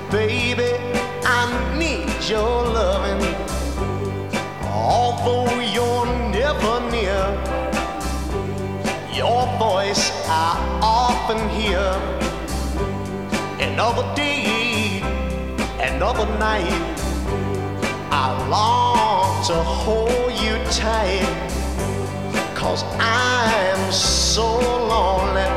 Baby, I need your loving. Although you're never near, your voice I often hear. Another day, another night, I long to hold you tight, 'cause I'm so lonely.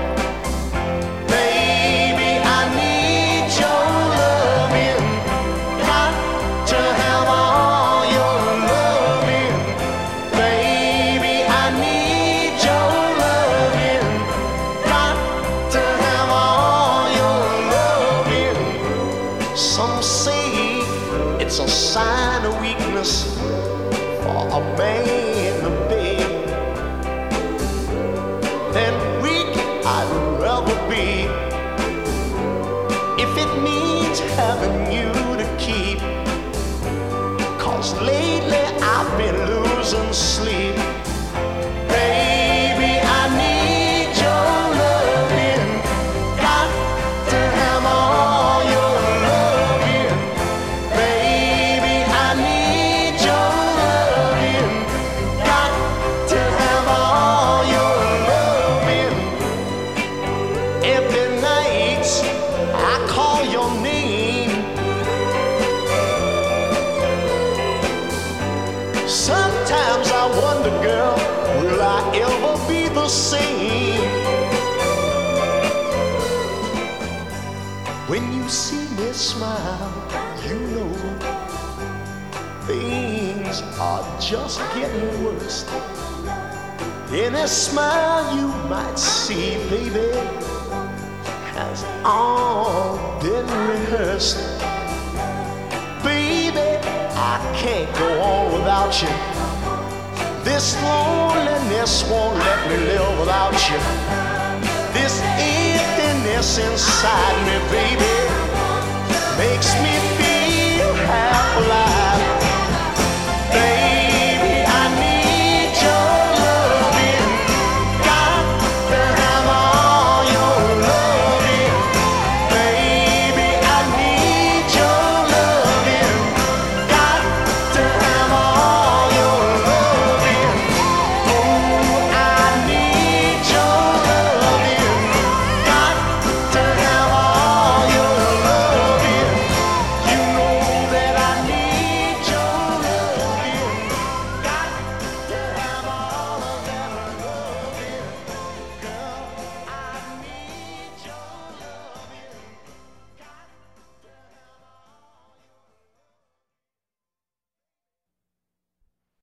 Baby, I need your loving. Got to have all your loving. Baby, I need your loving. Got to have all your loving. Some say it's a sign of weakness for a man to beg. Then weak I'd rather be, if it means having you to keep. 'Cause lately I've been losing sleep. Baby, I need your loving. Got to have all your loving. Baby, I need your loving. Got to have all your loving. Every night I call your name. Sometimes I wonder, girl, will I ever be the same? When you see me smile, you know things are just getting worse. Any smile you might see, baby, has all been rehearsed. Baby, I can't go on without you. This loneliness won't let me live without you. This emptiness inside me, baby, makes me